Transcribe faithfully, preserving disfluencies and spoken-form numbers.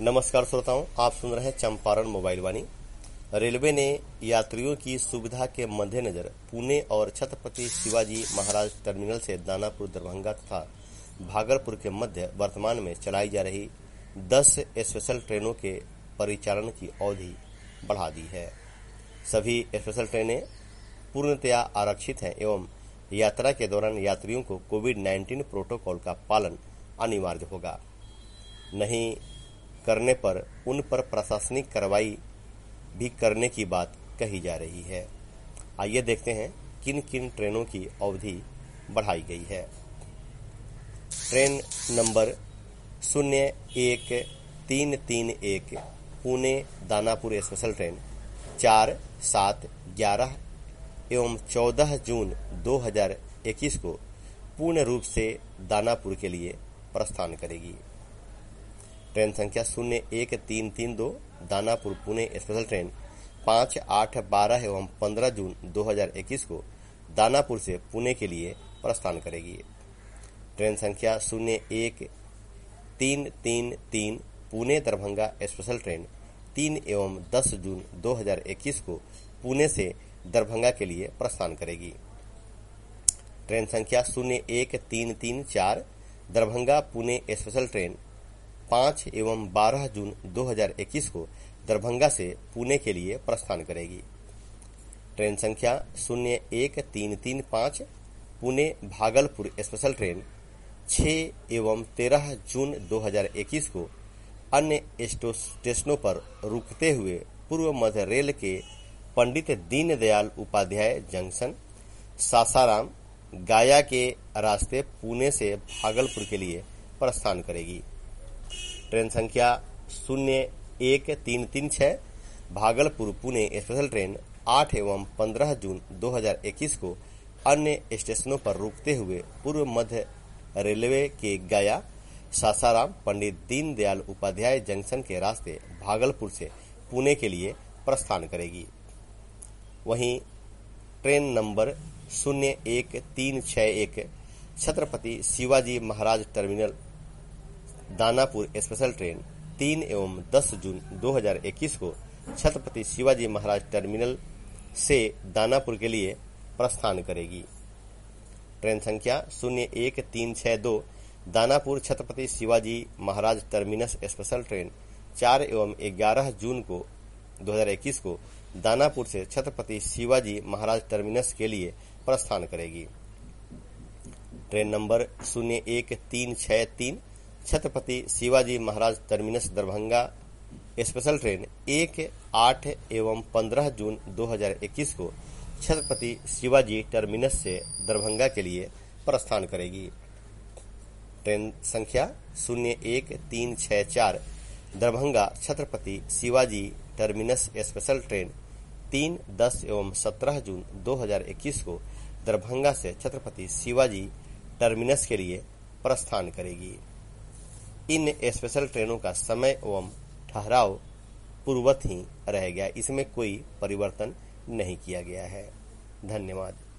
नमस्कार श्रोताओं, आप सुन रहे हैं चंपारण मोबाइल वाणी। रेलवे ने यात्रियों की सुविधा के मद्देनजर पुणे और छत्रपति शिवाजी महाराज टर्मिनल से दानापुर, दरभंगा तथा भागलपुर के मध्य वर्तमान में चलाई जा रही दस स्पेशल ट्रेनों के परिचालन की अवधि बढ़ा दी है। सभी स्पेशल ट्रेनें पूर्णतया आरक्षित हैं एवं यात्रा के दौरान यात्रियों को कोविड नाइन्टीन प्रोटोकॉल का पालन अनिवार्य होगा। नहीं करने पर उन पर प्रशासनिक कार्रवाई भी करने की बात कही जा रही है। आइए देखते हैं किन किन ट्रेनों की अवधि बढ़ाई गई है। ट्रेन नंबर शून्य एक तीन तीन एक पुणे दानापुर स्पेशल ट्रेन चार सात ग्यारह एवं चौदह जून दो हजार इक्कीस को पूर्ण रूप से दानापुर के लिए प्रस्थान करेगी। ट्रेन संख्या शून्य एक तीन तीन दो दानापुर पुणे स्पेशल ट्रेन पाँच आठ बारह एवं पंद्रह जून दो हजार इक्कीस को दानापुर से पुणे के लिए प्रस्थान करेगी। ट्रेन संख्या शून्य एक तीन तीन तीन पुणे दरभंगा स्पेशल ट्रेन तीन एवं दस जून दो हजार इक्कीस को पुणे से दरभंगा के लिए प्रस्थान करेगी। ट्रेन संख्या शून्य एक तीन तीन चार दरभंगा पुणे स्पेशल ट्रेन पाँच एवं बारह जून दो हजार इक्कीस को दरभंगा से पुणे के लिए प्रस्थान करेगी। ट्रेन संख्या शून्य एक तीन तीन पाँच पुणे भागलपुर स्पेशल ट्रेन छह एवं तेरह जून दो हजार इक्कीस को अन्य स्टेशनों पर रुकते हुए पूर्व मध्य रेल के पंडित दीनदयाल उपाध्याय जंक्शन सासाराम गाया के रास्ते पुणे से भागलपुर के लिए प्रस्थान करेगी। ट्रेन संख्या शून्य एक तीन तीन छह भागलपुर पुणे स्पेशल ट्रेन आठ एवं पंद्रह जून दो हजार इक्कीस को अन्य स्टेशनों पर रुकते हुए पूर्व मध्य रेलवे के गया सासाराम पंडित दीनदयाल उपाध्याय जंक्शन के रास्ते भागलपुर से पुणे के लिए प्रस्थान करेगी। वहीं ट्रेन नंबर शून्य एक तीन छह एक Chhatrapati Shivaji Maharaj terminal Danapur special train तीन एवं दस जून दो हजार इक्कीस को छत्रपति शिवाजी महाराज टर्मिनल से दानापुर के लिए प्रस्थान करेगी। ट्रेन संख्या शून्य एक तीन छह दो Danapur Chhatrapati Shivaji Maharaj terminus special train चार एवं ग्यारह जून को दो हजार इक्कीस को दानापुर से छत्रपति शिवाजी महाराज टर्मिनस के लिए प्रस्थान करेगी। ट्रेन नंबर शून्य एक तीन छह तीन Chhatrapati Shivaji Maharaj terminus Darbhanga special train एक आठ एवं पंद्रह जून दो हजार इक्कीस को छत्रपति शिवाजी टर्मिनस से दरभंगा के लिए प्रस्थान करेगी। ट्रेन संख्या शून्य एक तीन छह चार Darbhanga Chhatrapati Shivaji terminus special train तीन दस एवं सत्रह जून दो हजार इक्कीस को दरभंगा से छत्रपति शिवाजी टर्मिनस के लिए प्रस्थान करेगी। इन स्पेशल ट्रेनों का समय एवं ठहराव पूर्ववत ही रहेगा, इसमें कोई परिवर्तन नहीं किया गया है। धन्यवाद।